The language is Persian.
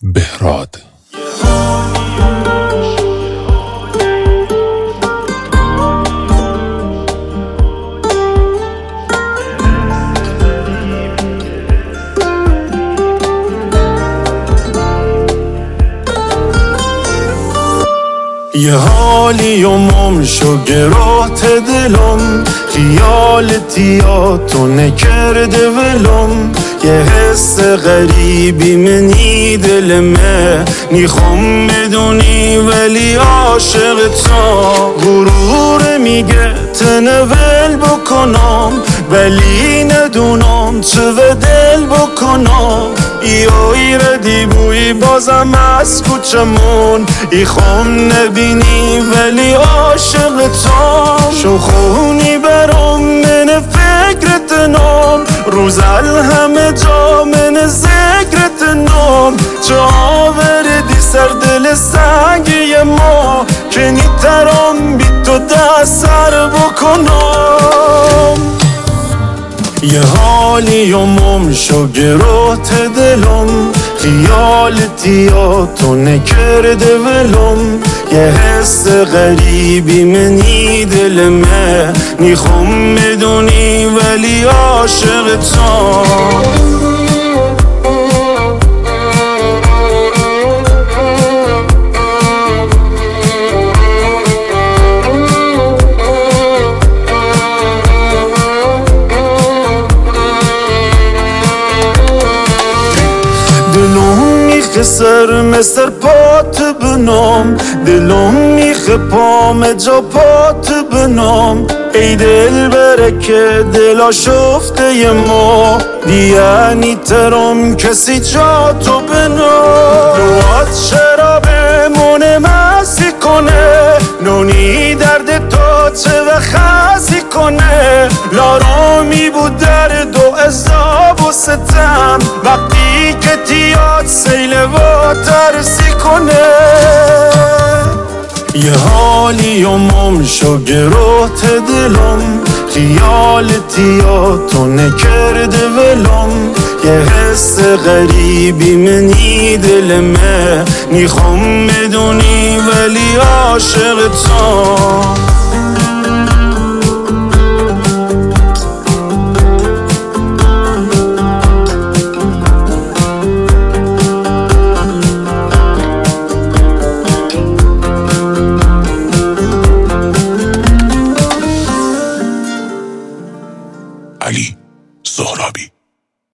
بهراد. یه حالی و مم شو گرات دلم، خیالتی تو نکرده ولم. یه حس غریبی منی دلمه، میخوام بدونی ولی عاشق تو. غرور میگه تنول بکنم ولی ندونم چه و دل بکنم. ای ردی بوی بازم از کوچمون، ای خوام نبینی ولی عاشق تو. شو خونی برام من فکرت نام، روزل همه جا من ذکرت نام. چه آوردی سر دل سنگی ما، که نیترام بی تو دست سر بکنم. یه حالی و مم شو گرات دلم، خیالتی تو نکرده ولم. یه حس غریبی منی دلمه، میخوام بدونی ولی عاشق تو. دلم میخه سر مثل پات بنام، دلم میخه پام جا پات بنام. ای دل برکه دلا شفته ی ما، دیانی ترم کسی جا تو بنام. روات شرابمون مسی کنه، نونی درد تو چه و خزی کنه. لارامی بود درد و عذاب و ستم، وقتی که تیاد سیل و ترسی کنه. یه حالی و مم شو گرات دلم، خیالتی تو نکرده ولم. یه حس غریبی منی دلمه، میخوام بدونی ولی عاشق تو.